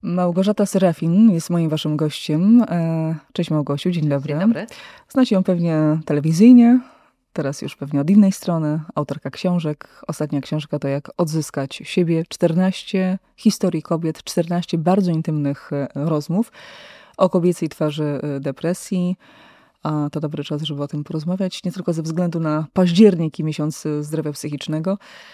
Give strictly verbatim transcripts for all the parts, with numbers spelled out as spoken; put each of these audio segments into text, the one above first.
Małgorzata Serafin jest moim waszym gościem. Cześć Małgosiu, dzień dobry. Dzień dobry. Znacie ją pewnie telewizyjnie, teraz już pewnie od innej strony. Autorka książek. Ostatnia książka to Jak odzyskać siebie. czternaście historii kobiet, czternaście bardzo intymnych rozmów o kobiecej twarzy depresji. A to dobry czas, żeby o tym porozmawiać. Nie tylko ze względu na październik i miesiąc zdrowia psychicznego,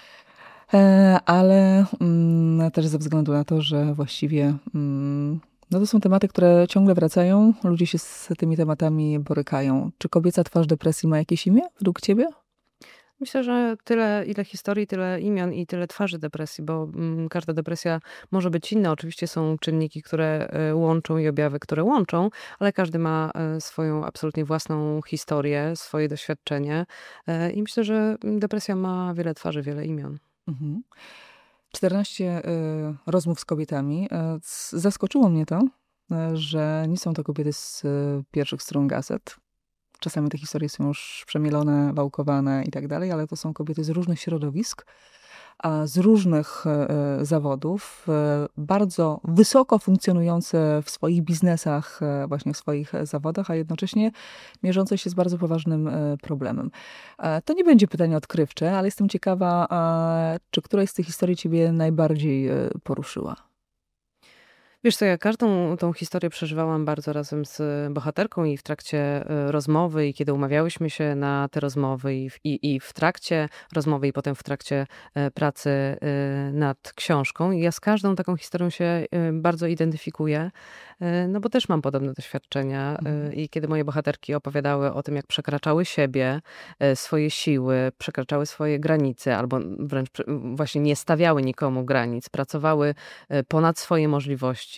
ale mm, też ze względu na to, że właściwie mm, no to są tematy, które ciągle wracają. Ludzie się z tymi tematami borykają. Czy kobieca twarz depresji ma jakieś imię według ciebie? Myślę, że tyle, ile historii, tyle imion i tyle twarzy depresji, bo mm, każda depresja może być inna. Oczywiście są czynniki, które y, łączą i objawy, które łączą, ale każdy ma y, swoją absolutnie własną historię, swoje doświadczenie. Y, I myślę, że depresja ma wiele twarzy, wiele imion. Mhm. czternaście y, rozmów z kobietami. Y, zaskoczyło mnie to, y, że nie są to kobiety z y, pierwszych stron gazet. Czasami te historie są już przemielone, wałkowane i tak dalej, ale to są kobiety z różnych środowisk, a z różnych y, zawodów, y, bardzo wysoko funkcjonujące w swoich biznesach, y, właśnie w swoich zawodach, a jednocześnie mierzące się z bardzo poważnym y, problemem. E, to nie będzie pytanie odkrywcze, ale jestem ciekawa, a, czy któraś z tych historii ciebie najbardziej y, poruszyła? Wiesz co, ja każdą tą historię przeżywałam bardzo razem z bohaterką i w trakcie y, rozmowy, i kiedy umawiałyśmy się na te rozmowy, i w, i, i w trakcie rozmowy, i potem w trakcie y, pracy y, nad książką. I ja z każdą taką historią się y, bardzo identyfikuję, y, no bo też mam podobne doświadczenia. Y, I kiedy moje bohaterki opowiadały o tym, jak przekraczały siebie, y, swoje siły, przekraczały swoje granice, albo wręcz pr- właśnie nie stawiały nikomu granic, pracowały y, ponad swoje możliwości,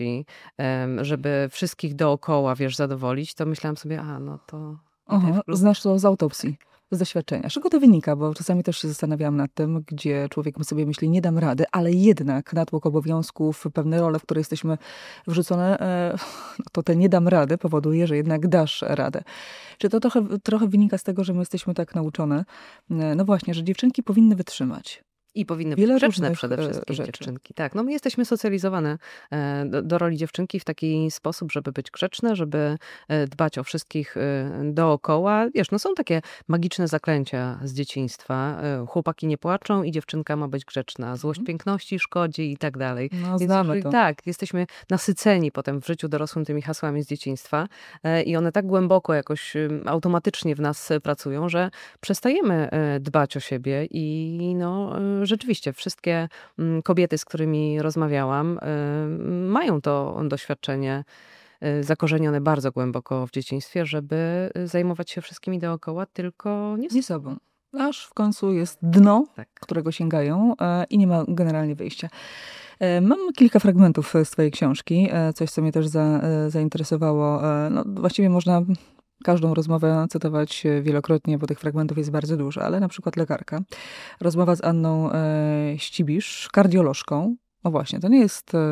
żeby wszystkich dookoła, wiesz, zadowolić, to myślałam sobie, a no to... Aha, znasz to z autopsji, z doświadczenia. Z czego to wynika? Bo czasami też się zastanawiałam nad tym, gdzie człowiek sobie myśli, nie dam rady, ale jednak natłok obowiązków, pewne role, w które jesteśmy wrzucone, to te nie dam rady powoduje, że jednak dasz radę. Czy to trochę, trochę wynika z tego, że my jesteśmy tak nauczone, no właśnie, że dziewczynki powinny wytrzymać? I powinny Wiele być grzeczne różnych, przede e, wszystkim rzeczy. dziewczynki. Tak, no my jesteśmy socjalizowane e, do, do roli dziewczynki w taki sposób, żeby być grzeczne, żeby e, dbać o wszystkich e, dookoła. Wiesz, no są takie magiczne zaklęcia z dzieciństwa. E, Chłopaki nie płaczą i dziewczynka ma być grzeczna. Złość Mhm. piękności szkodzi i tak dalej. No, Więc znamy jeżeli- to. Tak, jesteśmy nasyceni potem w życiu dorosłym tymi hasłami z dzieciństwa e, i one tak głęboko jakoś e, automatycznie w nas e, pracują, że przestajemy e, dbać o siebie i no e, rzeczywiście wszystkie mm, kobiety, z którymi rozmawiałam, y, mają to doświadczenie y, zakorzenione bardzo głęboko w dzieciństwie, żeby zajmować się wszystkimi dookoła, tylko nie Nie sobą. Aż w końcu jest dno, tak. którego sięgają e, i nie ma generalnie wyjścia. E, Mam kilka fragmentów z twojej książki, e, coś, co mnie też za, e, zainteresowało. E, No, właściwie można każdą rozmowę cytować wielokrotnie, bo tych fragmentów jest bardzo dużo, ale na przykład lekarka. Rozmowa z Anną e, Ścibisz, kardiolożką. No właśnie, to nie jest e,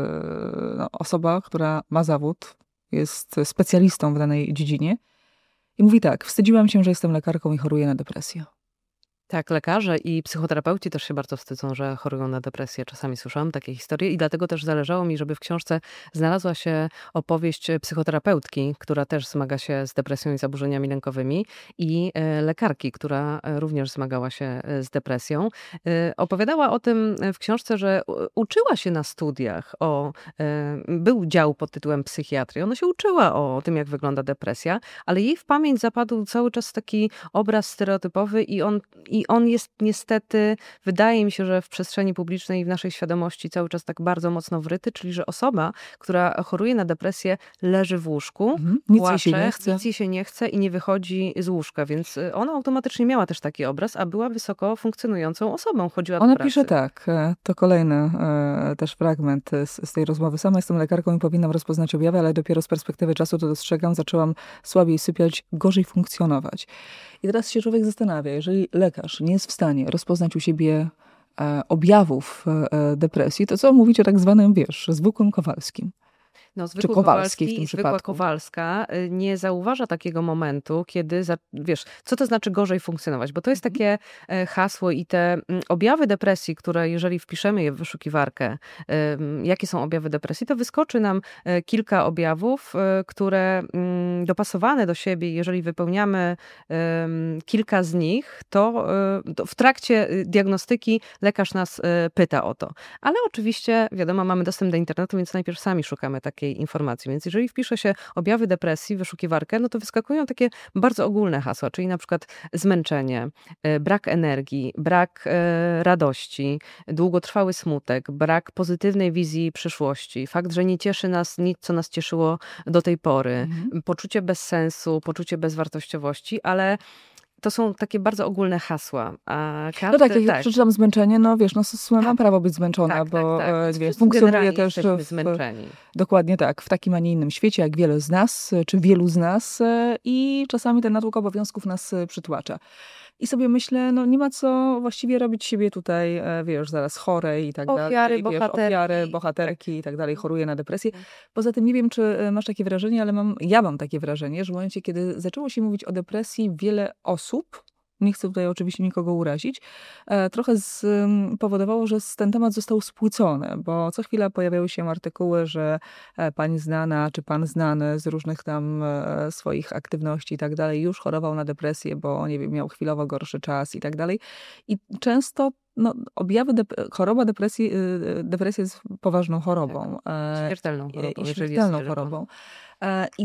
e, no, osoba, która ma zawód, jest specjalistą w danej dziedzinie. I mówi tak, wstydziłam się, że jestem lekarką i choruję na depresję. Tak, lekarze i psychoterapeuci też się bardzo wstydzą, że chorują na depresję. Czasami słyszałam takie historie i dlatego też zależało mi, żeby w książce znalazła się opowieść psychoterapeutki, która też zmaga się z depresją i zaburzeniami lękowymi, i e, lekarki, która e, również zmagała się e, z depresją. E, Opowiadała o tym w książce, że u- uczyła się na studiach o... e, Był dział pod tytułem psychiatrii. Ona się uczyła o tym, jak wygląda depresja, ale jej w pamięć zapadł cały czas taki obraz stereotypowy i on... I on jest niestety, wydaje mi się, że w przestrzeni publicznej i w naszej świadomości cały czas tak bardzo mocno wryty, czyli że osoba, która choruje na depresję, leży w łóżku, Mhm. Nic jej płacze, się nie chce. nic jej się nie chce i nie wychodzi z łóżka, więc y, ona automatycznie miała też taki obraz, a była wysoko funkcjonującą osobą, chodziła do Ona pracy. pisze tak, e, to kolejny e, też fragment z, z tej rozmowy. Sama jestem lekarką i powinnam rozpoznać objawy, ale dopiero z perspektywy czasu to dostrzegam, zaczęłam słabiej sypiać, gorzej funkcjonować. I teraz się człowiek zastanawia, jeżeli lekarz nie jest w stanie rozpoznać u siebie e, objawów e, depresji, to co mówić o tak zwanym, wiesz, zwykłym Kowalskim? No, Czy zwykły Kowalski w Kowalski tym i zwykła przypadku. Kowalska y, nie zauważa takiego momentu, kiedy, za, wiesz, co to znaczy gorzej funkcjonować? Bo to jest Mhm. takie e, hasło i te mm, objawy depresji, które jeżeli wpiszemy je w wyszukiwarkę, em, jakie są objawy depresji, to wyskoczy nam e, kilka objawów, e, które mm, dopasowane do siebie, jeżeli wypełniamy em, kilka z nich, to, e, to w trakcie y, diagnostyki lekarz nas e, pyta o to. Ale oczywiście, wiadomo, mamy dostęp do internetu, więc najpierw sami szukamy takiej informacji. Więc jeżeli wpisze się objawy depresji w wyszukiwarkę, no to wyskakują takie bardzo ogólne hasła, czyli na przykład zmęczenie, e, brak energii, brak e, radości, długotrwały smutek, brak pozytywnej wizji przyszłości, fakt, że nie cieszy nas nic, co nas cieszyło do tej pory, Mhm. poczucie bezsensu, poczucie bezwartościowości, ale to są takie bardzo ogólne hasła, a No tak, każdy, jak tak, przeczytam zmęczenie, no wiesz, no s- mam tak, prawo być zmęczona, tak, tak, bo tak. e, Więc wiesz, wszyscy funkcjonuję generalnie też jesteśmy w, zmęczeni. dokładnie tak, w takim, a nie innym świecie, jak wiele z nas, e, czy wielu z nas e, i czasami ten natłok obowiązków nas e, przytłacza. I sobie myślę, no nie ma co właściwie robić siebie tutaj, e, wiesz, zaraz chorej i tak dalej, Ofiary, wiesz, ofiary, bohaterki. Tak. bohaterki i tak dalej, choruję na depresję. Poza tym nie wiem, czy e, masz takie wrażenie, ale mam, ja mam takie wrażenie, że w momencie, kiedy zaczęło się mówić o depresji, wiele osób, nie chcę tutaj oczywiście nikogo urazić, e, trochę z, ym, powodowało, że s- ten temat został spłycony, bo co chwila pojawiały się artykuły, że e, pani znana czy pan znany z różnych tam e, swoich aktywności i tak dalej już chorował na depresję, bo nie wiem, miał chwilowo gorszy czas i tak dalej. I często no, objawy, dep- choroba depresji, y, y, depresja jest poważną chorobą. e, Śmiertelną i chorobą, i jeżeli jest śmiertelną wyczerpana. chorobą. E, I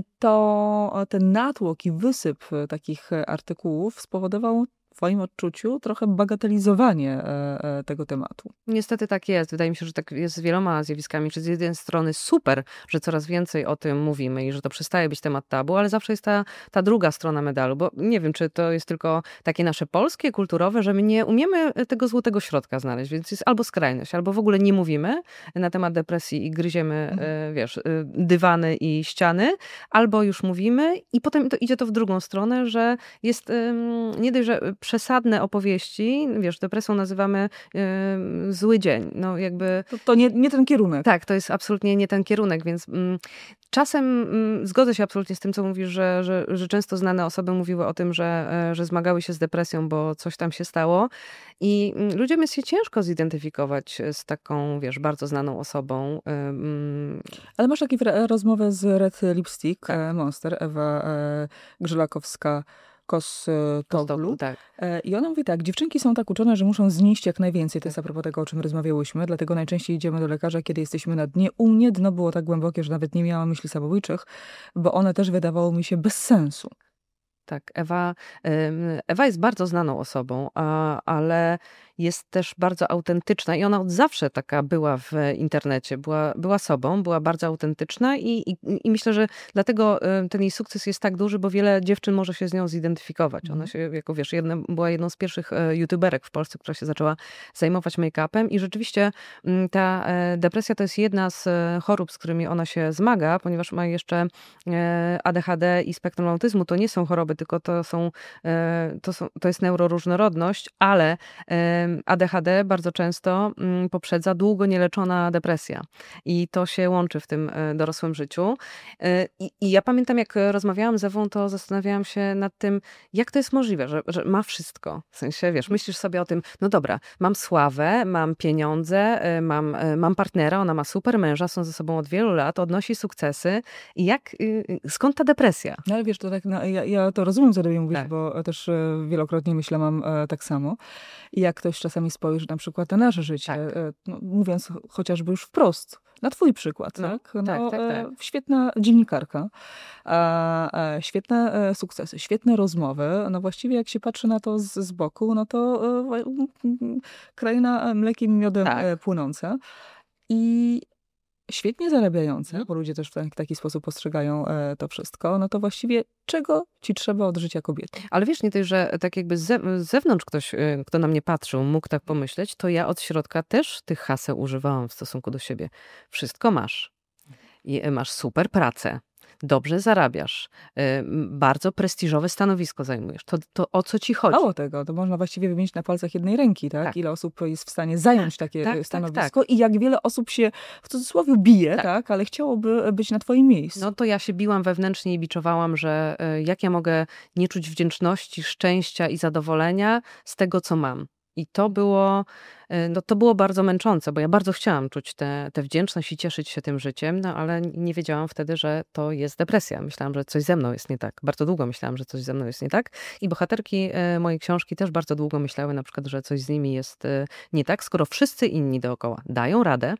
to ten natłok i wysyp e, takich e, artykułów spowodował w moim odczuciu trochę bagatelizowanie e, e, tego tematu. Niestety tak jest. Wydaje mi się, że tak jest z wieloma zjawiskami. Czy z jednej strony super, że coraz więcej o tym mówimy i że to przestaje być temat tabu, ale zawsze jest ta, ta druga strona medalu, bo nie wiem, czy to jest tylko takie nasze polskie, kulturowe, że my nie umiemy tego złotego środka znaleźć, więc jest albo skrajność, albo w ogóle nie mówimy na temat depresji i gryziemy, Mhm. e, wiesz, e, dywany i ściany, albo już mówimy i potem to idzie to w drugą stronę, że jest em, nie dość, że przesadne opowieści, wiesz, depresją nazywamy em, zły dzień. No jakby To, to nie, nie ten kierunek. tak, to jest absolutnie nie ten kierunek, więc mm, czasem mm, zgodzę się absolutnie z tym, co mówisz, że, że, że często znane osoby mówiły o tym, że, e, że zmagały się z depresją, bo coś tam się stało i mm, ludziom jest się ciężko zidentyfikować z taką, wiesz, bardzo znaną osobą. Ym, Ale masz takie wra- rozmowę z Red Lipstick Tak. e, Monster, Ewa e, Grzelakowska, Kostoglu. Kostoglu, tak. E, I ona mówi tak, dziewczynki są tak uczone, że muszą znieść jak najwięcej. To jest a propos tego, o czym rozmawiałyśmy. Dlatego najczęściej idziemy do lekarza, kiedy jesteśmy na dnie. U mnie dno było tak głębokie, że nawet nie miałam myśli samobójczych, bo one też wydawało mi się bez sensu. Tak, Ewa, ym, Ewa jest bardzo znaną osobą, a, ale jest też bardzo autentyczna i ona od zawsze taka była w internecie. Była, była sobą, była bardzo autentyczna i, i, i myślę, że dlatego y, ten jej sukces jest tak duży, bo wiele dziewczyn może się z nią zidentyfikować. Ona Mhm. się, jako wiesz, jedna, była jedną z pierwszych e, youtuberek w Polsce, która się zaczęła zajmować make-upem i rzeczywiście mm, ta e, depresja to jest jedna z e, chorób, z którymi ona się zmaga, ponieważ ma jeszcze e, A D H D i spektrum autyzmu. To nie są choroby, tylko to są, e, to są, to jest neuroróżnorodność, ale e, A D H D bardzo często mm, poprzedza długo nieleczona depresja i to się łączy w tym e, dorosłym życiu. E, I, I ja pamiętam, jak rozmawiałam z Ewą, to zastanawiałam się nad tym, jak to jest możliwe, że, że ma wszystko. W sensie, wiesz, myślisz sobie o tym, no dobra, mam sławę, mam pieniądze, e, mam, e, mam partnera, ona ma super męża, są ze sobą od wielu lat, odnosi sukcesy. I jak, y, skąd ta depresja? No ale wiesz, to tak, no, ja, ja to rozumiem, co ty mówisz, Tak. bo też e, wielokrotnie myślę, mam e, tak samo. I jak ktoś czasami spojrzy na przykład na nasze życie, Tak. e, no, mówiąc chociażby już wprost, na twój przykład, No, tak? No, tak, tak, e, tak. świetna dziennikarka, e, e, świetne e, sukcesy, świetne rozmowy. No właściwie jak się patrzy na to z, z boku, no to e, mm, kraina mlekiem i miodem Tak. e, płynąca. I świetnie zarabiające, Mhm. bo ludzie też w taki, taki sposób postrzegają e, to wszystko, no to właściwie czego ci trzeba od życia kobiety? Ale wiesz, nie dość, że tak jakby z ze- z zewnątrz ktoś, y, kto na mnie patrzył, mógł tak pomyśleć, to ja od środka też tych haseł używałam w stosunku do siebie. Wszystko masz. I y, masz super pracę. dobrze zarabiasz, y, bardzo prestiżowe stanowisko zajmujesz. To, to o co ci chodzi? Mało tego, to można właściwie wymienić na palcach jednej ręki, tak? Tak. Ile osób jest w stanie zająć takie tak, y, tak, stanowisko i jak wiele osób się w cudzysłowie bije, Tak. tak? Ale chciałoby być na twoim miejscu. No to ja się biłam wewnętrznie i biczowałam, że y, jak ja mogę nie czuć wdzięczności, szczęścia i zadowolenia z tego, co mam. I to było, y, no to było bardzo męczące, bo ja bardzo chciałam czuć tę tę wdzięczność i cieszyć się tym życiem, no ale nie wiedziałam wtedy, że to jest depresja. Myślałam, że coś ze mną jest nie tak. Bardzo długo myślałam, że coś ze mną jest nie tak. I bohaterki y, mojej książki też bardzo długo myślały na przykład, że coś z nimi jest y, nie tak, skoro wszyscy inni dookoła dają radę,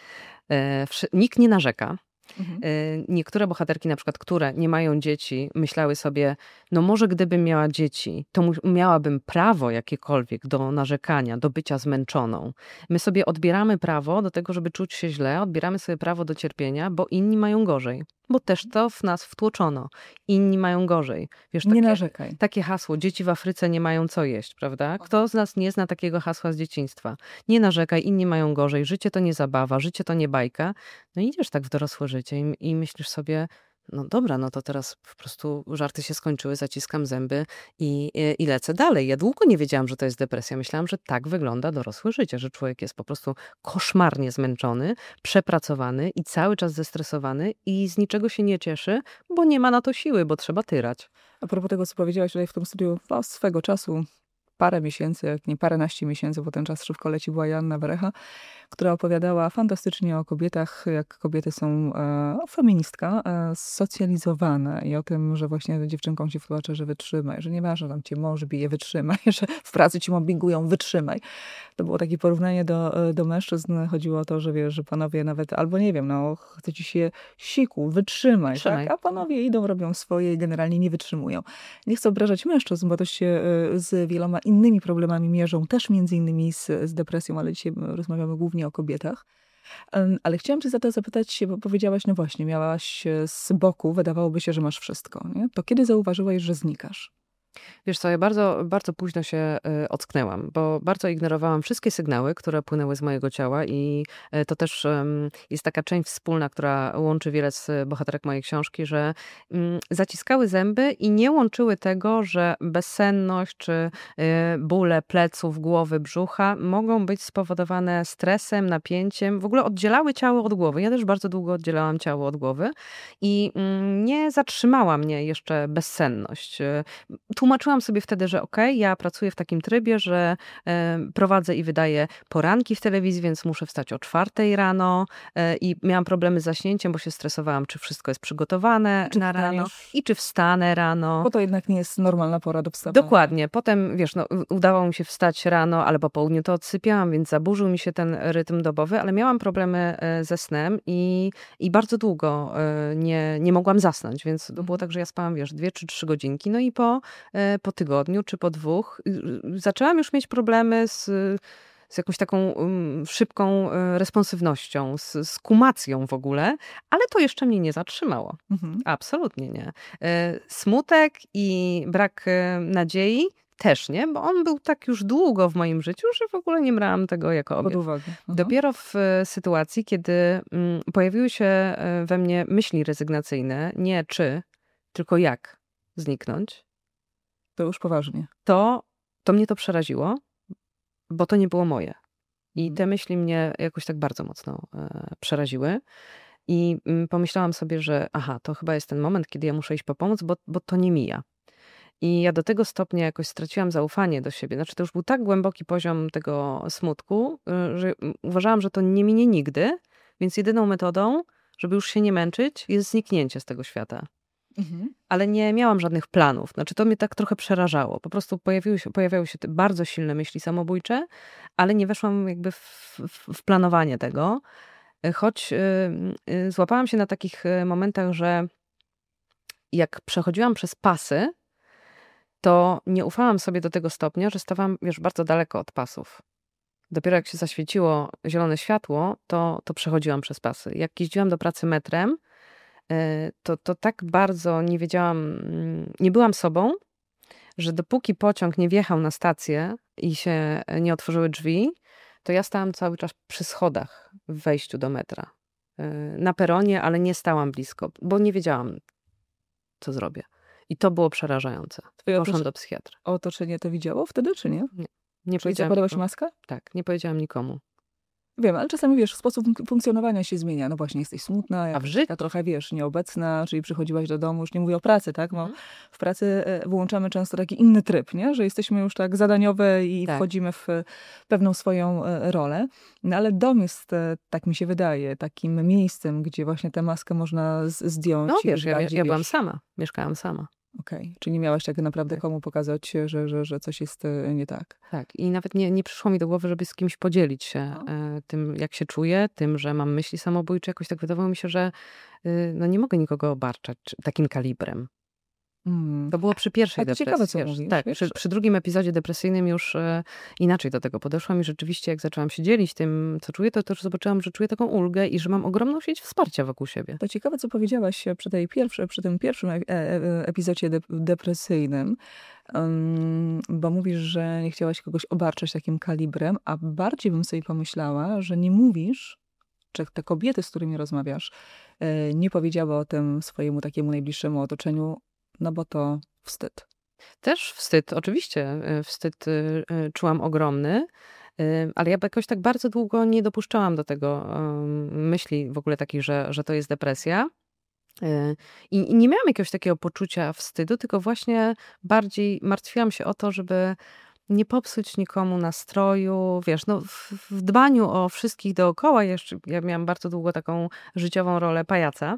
y, wszy- nikt nie narzeka. Mhm. Y, Niektóre bohaterki, na przykład, które nie mają dzieci, myślały sobie, no może gdybym miała dzieci, to mu- miałabym prawo jakiekolwiek do narzekania, do bycia zmęczoną. My sobie odbieramy prawo do tego, żeby czuć się źle, odbieramy sobie prawo do cierpienia, bo inni mają gorzej. Bo też to w nas wtłoczono. Inni mają gorzej. Wiesz, Nie takie, narzekaj. takie hasło, dzieci w Afryce nie mają co jeść, prawda? Kto z nas nie zna takiego hasła z dzieciństwa? Nie narzekaj, inni mają gorzej, życie to nie zabawa, życie to nie bajka. No i idziesz tak w dorosłe życie i, i myślisz sobie, no dobra, no to teraz po prostu żarty się skończyły, zaciskam zęby i, i, i lecę dalej. Ja długo nie wiedziałam, że to jest depresja. Myślałam, że tak wygląda dorosłe życie, że człowiek jest po prostu koszmarnie zmęczony, przepracowany i cały czas zestresowany i z niczego się nie cieszy, bo nie ma na to siły, bo trzeba tyrać. A propos tego, co powiedziałaś tutaj w tym studiu, no, swego czasu, parę miesięcy, jak nie paręnaście miesięcy, bo ten czas szybko leci, była Joanna Brecha, która opowiadała fantastycznie o kobietach, jak kobiety są, e, feministka, e, socjalizowane i o tym, że właśnie dziewczynkom się wtłacza, że wytrzymaj, że nieważne, tam cię mąż bije, wytrzymaj, że w pracy ci mobbingują, wytrzymaj. To było takie porównanie do, do mężczyzn. Chodziło o to, że wiesz, że panowie nawet, albo nie wiem, no chce ci się siku, wytrzymaj, Trzymaj. tak? A panowie idą, robią swoje i generalnie nie wytrzymują. Nie chcę obrażać mężczyzn, bo też się e, z wieloma innymi problemami mierzą, też między innymi z, z depresją, ale dzisiaj rozmawiamy głównie o kobietach. Em, Ale chciałam cię za to zapytać, bo powiedziałaś, no właśnie, miałaś e, z boku, wydawałoby się, że masz wszystko, nie? To kiedy zauważyłaś, że znikasz? Wiesz co, ja bardzo, bardzo późno się y, ocknęłam, bo bardzo ignorowałam wszystkie sygnały, które płynęły z mojego ciała i y, to też ym, jest taka część wspólna, która łączy wiele z bohaterek mojej książki, że ym, zaciskały zęby i nie łączyły tego, że bezsenność czy y, bóle pleców, głowy, brzucha mogą być spowodowane stresem, napięciem, w ogóle oddzielały ciało od głowy. Ja też bardzo długo oddzielałam ciało od głowy i ym, nie zatrzymała mnie jeszcze bezsenność. Y, Tłumaczyłam sobie wtedy, że okej, okay, ja pracuję w takim trybie, że e, prowadzę i wydaję poranki w telewizji, więc muszę wstać o czwartej rano e, i miałam problemy z zaśnięciem, bo się stresowałam, czy wszystko jest przygotowane Czy na rano wstaniesz? i czy wstanę rano. Bo to jednak nie jest normalna pora do wstawania. Dokładnie. Potem, wiesz, no, udało mi się wstać rano, ale po południu to odsypiałam, więc zaburzył mi się ten rytm dobowy, ale miałam problemy e, ze snem i, i bardzo długo e, nie, nie mogłam zasnąć, więc to było tak, że ja spałam, wiesz, dwie czy trzy godzinki, no i po e, po tygodniu czy po dwóch y, y, zaczęłam już mieć problemy z, z jakąś taką um, szybką e, responsywnością, z, z kumacją w ogóle, ale to jeszcze mnie nie zatrzymało. Mhm. Absolutnie nie. E, Smutek i brak e, nadziei też nie, bo on był tak już długo w moim życiu, że w ogóle nie brałam tego jako Pod objaw. uwagę. Mhm. Dopiero w e, sytuacji, kiedy mm, pojawiły się e, we mnie myśli rezygnacyjne, nie czy, tylko jak zniknąć, To już poważnie. to, to mnie to przeraziło, bo to nie było moje. I Mhm. te myśli mnie jakoś tak bardzo mocno e, przeraziły. I mm, pomyślałam sobie, że aha, to chyba jest ten moment, kiedy ja muszę iść po pomoc, bo, bo to nie mija. I ja do tego stopnia jakoś straciłam zaufanie do siebie. Znaczy, to już był tak głęboki poziom tego smutku, y, że uważałam, że to nie minie nigdy, więc jedyną metodą, żeby już się nie męczyć, jest zniknięcie z tego świata. Mhm. Ale nie miałam żadnych planów. Znaczy, to mnie tak trochę przerażało. Po prostu pojawiły się, pojawiały się te bardzo silne myśli samobójcze, ale nie weszłam jakby w, w, w planowanie tego. Choć y, y, złapałam się na takich y, momentach, że jak przechodziłam przez pasy, to nie ufałam sobie do tego stopnia, że stawałam, wiesz, bardzo daleko od pasów. Dopiero jak się zaświeciło zielone światło, to, to przechodziłam przez pasy. Jak jeździłam do pracy metrem, to, to tak bardzo nie wiedziałam, nie byłam sobą, że dopóki pociąg nie wjechał na stację i się nie otworzyły drzwi, to ja stałam cały czas przy schodach w wejściu do metra. na peronie, ale nie stałam blisko, bo nie wiedziałam, co zrobię. I to było przerażające. Twoje Poszłam otoczenie, do psychiatry. otoczenie to widziało wtedy, czy nie? Nie, nie Czyli powiedziałam zakładałaś nikomu. maskę? Tak, nie powiedziałam nikomu. Wiem, ale czasami, wiesz, sposób funk- funkcjonowania się zmienia. No właśnie, jesteś smutna, A w jakaś życiu? taka trochę, wiesz, nieobecna, czyli przychodziłaś do domu, już nie mówię o pracy, tak? No, Mhm. w pracy e, włączamy często taki inny tryb, nie? Że jesteśmy już tak zadaniowe i Tak. wchodzimy w e, pewną swoją e, rolę. No ale dom jest, e, tak mi się wydaje, takim miejscem, gdzie właśnie tę maskę można z- zdjąć. No i wiesz, ja, bardziej, ja byłam wiesz, sama. Mieszkałam sama. okej, czyli nie miałaś tak naprawdę Tak. komu pokazać, że, że, że coś jest e, nie tak. Tak. I nawet nie, nie przyszło mi do głowy, żeby z kimś podzielić się No. e, tym, jak się czuję, tym, że mam myśli samobójcze. Jakoś tak wydawało mi się, że y, no nie mogę nikogo obarczać czy- takim kalibrem. Mm. To było przy pierwszej Ale to depresji. ciekawe, co wiesz. mówisz, Tak, wiesz? przy, przy drugim epizodzie depresyjnym już e, inaczej do tego podeszłam i rzeczywiście jak zaczęłam się dzielić tym, co czuję, to też zobaczyłam, że czuję taką ulgę i że mam ogromną sieć wsparcia wokół siebie. To ciekawe, co powiedziałaś przy, tej pierwszej, przy tym pierwszym e- e- epizodzie de- depresyjnym, um, bo mówisz, że nie chciałaś kogoś obarczać takim kalibrem, a bardziej bym sobie pomyślała, że nie mówisz, czy te kobiety, z którymi rozmawiasz, e, nie powiedziały o tym swojemu takiemu najbliższemu otoczeniu, no bo to wstyd. Też wstyd, oczywiście, e, wstyd e, e, czułam ogromny, e, ale ja jakoś tak bardzo długo nie dopuszczałam do tego em, myśli w ogóle takiej, że, że to jest depresja. E, I, I nie miałam jakiegoś takiego poczucia wstydu, tylko właśnie bardziej martwiłam się o to, żeby nie popsuć nikomu nastroju, wiesz, no w, w dbaniu o wszystkich dookoła. Jeszcze, ja miałam bardzo długo taką życiową rolę pajaca.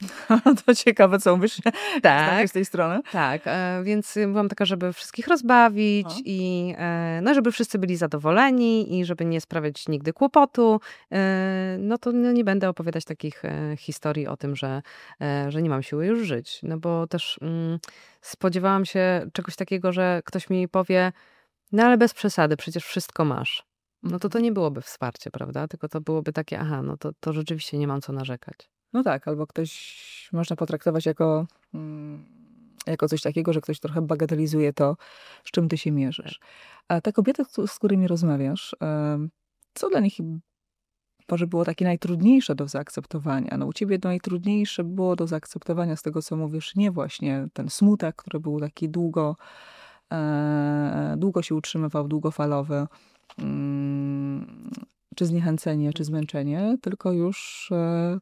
To ciekawe, co mówisz Tak. z tej strony. Tak, e, więc byłam taka, żeby wszystkich rozbawić No. i e, no, żeby wszyscy byli zadowoleni i żeby nie sprawiać nigdy kłopotu. E, no to no, nie będę opowiadać takich e, historii o tym, że, e, że nie mam siły już żyć. No bo też mm, spodziewałam się czegoś takiego, że ktoś mi powie, no ale bez przesady, przecież wszystko masz. No to to nie byłoby wsparcie, prawda? Tylko to byłoby takie, aha, no to, to rzeczywiście nie mam co narzekać. No tak, albo ktoś można potraktować jako, mm, jako coś takiego, że ktoś trochę bagatelizuje to, z czym ty się mierzysz. A te kobiety, z z którymi rozmawiasz, em, co dla nich może było takie najtrudniejsze do zaakceptowania? No u ciebie najtrudniejsze było do zaakceptowania z tego, co mówisz, nie właśnie ten smutek, który był taki długo, e, długo się utrzymywał, długofalowy, mm, czy zniechęcenie, czy zmęczenie, tylko już e,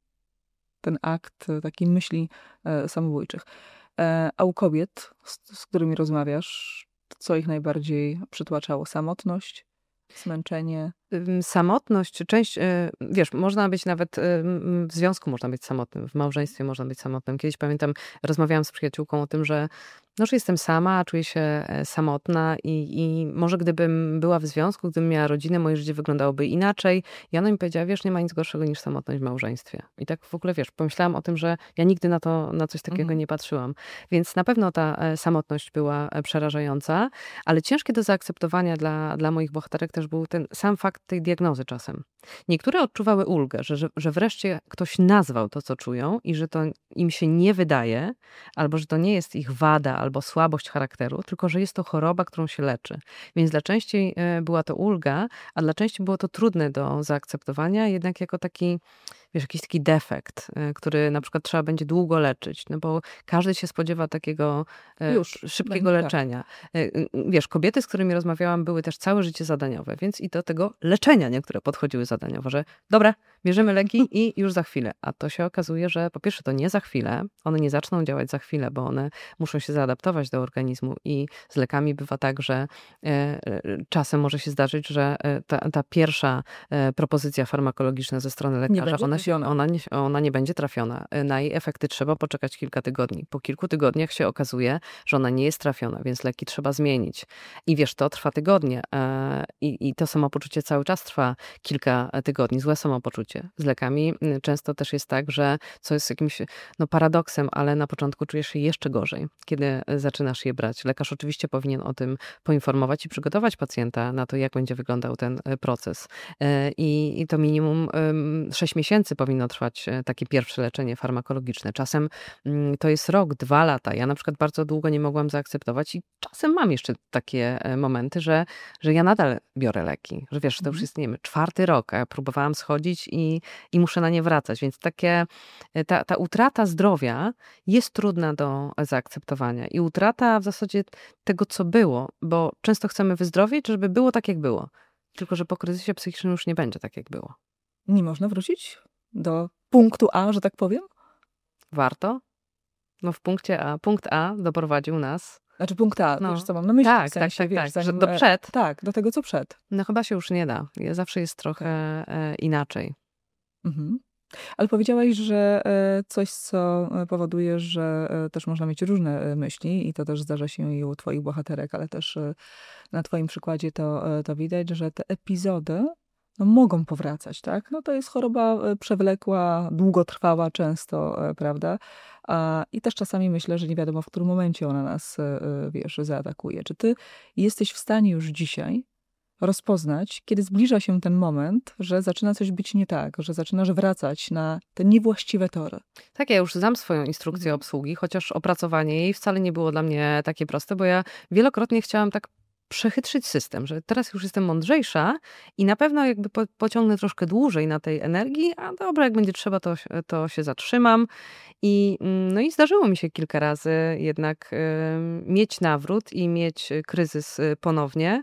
ten akt e, takiej myśli e, samobójczych. E, a u kobiet, z, z którymi rozmawiasz, co ich najbardziej przytłaczało? Samotność, zmęczenie? Ym, Samotność, część, y, wiesz, można być nawet, y, m, w związku można być samotnym, w małżeństwie można być samotnym. Kiedyś pamiętam, rozmawiałam z przyjaciółką o tym, że, no, że jestem sama, czuję się e, samotna i, i może gdybym była w związku, gdybym miała rodzinę, moje życie wyglądałoby inaczej. I ona mi powiedziała, wiesz, nie ma nic gorszego niż samotność w małżeństwie. I tak w ogóle, wiesz, pomyślałam o tym, że ja nigdy na to, na coś takiego Mhm. nie patrzyłam. Więc na pewno ta e, samotność była e, przerażająca, ale ciężkie do zaakceptowania dla, dla moich bohaterek też był ten sam fakt tej diagnozy czasem. Niektóre odczuwały ulgę, że, że, że wreszcie ktoś nazwał to, co czują i że to im się nie wydaje, albo że to nie jest ich wada albo słabość charakteru, tylko że jest to choroba, którą się leczy. Więc dla części e, była to ulga, a dla części było to trudne do zaakceptowania, jednak jako taki, wiesz, jakiś taki defekt, e, który na przykład trzeba będzie długo leczyć, no bo każdy się spodziewa takiego e, Już, szybkiego będzie tak. leczenia. E, e, Wiesz, kobiety, z którymi rozmawiałam, były też całe życie zadaniowe, więc i do tego leczenia niektóre podchodziły zadaniowo, że dobra, bierzemy leki i już za chwilę. A to się okazuje, że po pierwsze to nie za chwilę, one nie zaczną działać za chwilę, bo one muszą się zaadaptować do organizmu i z lekami bywa tak, że e, e, czasem może się zdarzyć, że e, ta, ta pierwsza e, propozycja farmakologiczna ze strony lekarza, będzie ona, się, trafiona. ona, nie, ona nie będzie trafiona. E, Na jej efekty trzeba poczekać kilka tygodni. Po kilku tygodniach się okazuje, że ona nie jest trafiona, więc leki trzeba zmienić. I wiesz, to trwa tygodnie e, i, i to samopoczucie cały czas trwa kilka tygodni. Złe samopoczucie. Z lekami mm, często też jest tak, że co jest jakimś no, paradoksem, ale na początku czujesz się jeszcze gorzej, kiedy zaczynasz je brać. Lekarz oczywiście powinien o tym poinformować i przygotować pacjenta na to, jak będzie wyglądał ten e, proces. E, I, i to minimum em, sześć miesięcy miesięcy powinno trwać takie pierwsze leczenie farmakologiczne. Czasem to jest rok, dwa lata. Ja na przykład bardzo długo nie mogłam zaakceptować i czasem mam jeszcze takie momenty, że, że ja nadal biorę leki. Że wiesz, to już jest, nie wiem, czwarty rok, a ja próbowałam schodzić i, i muszę na nie wracać. Więc takie, ta, ta utrata zdrowia jest trudna do zaakceptowania. I utrata w zasadzie tego, co było, bo często chcemy wyzdrowieć, żeby było tak, jak było. Tylko że po kryzysie psychicznym już nie będzie tak, jak było. Nie można wrócić do punktu A, że tak powiem? Warto? No w punkcie A. Punkt A doprowadził nas. Znaczy punkt A, No. wiesz co mam na myśli? Tak, w sensie, tak, tak, wiesz, tak. zanim, Że do przed. E, tak, do tego, co przed. No chyba się już nie da. Zawsze jest trochę e, inaczej. Mhm. Ale powiedziałaś, że e, coś, co powoduje, że e, też można mieć różne e, myśli i to też zdarza się i u twoich bohaterek, ale też e, na twoim przykładzie to, e, to widać, że te epizody no, mogą powracać, tak? No to jest choroba e, przewlekła, długotrwała często, e, prawda? A, I też czasami myślę, że nie wiadomo, w którym momencie ona nas, e, wiesz, zaatakuje. Czy ty jesteś w stanie już dzisiaj rozpoznać, kiedy zbliża się ten moment, że zaczyna coś być nie tak, że zaczynasz wracać na te niewłaściwe tory? Tak, ja już znam swoją instrukcję obsługi, chociaż opracowanie jej wcale nie było dla mnie takie proste, bo ja wielokrotnie chciałam tak przechytrzyć system, że teraz już jestem mądrzejsza i na pewno jakby po, pociągnę troszkę dłużej na tej energii, a dobra, jak będzie trzeba, to, to się zatrzymam. I, no i zdarzyło mi się kilka razy jednak y, mieć nawrót i mieć kryzys ponownie.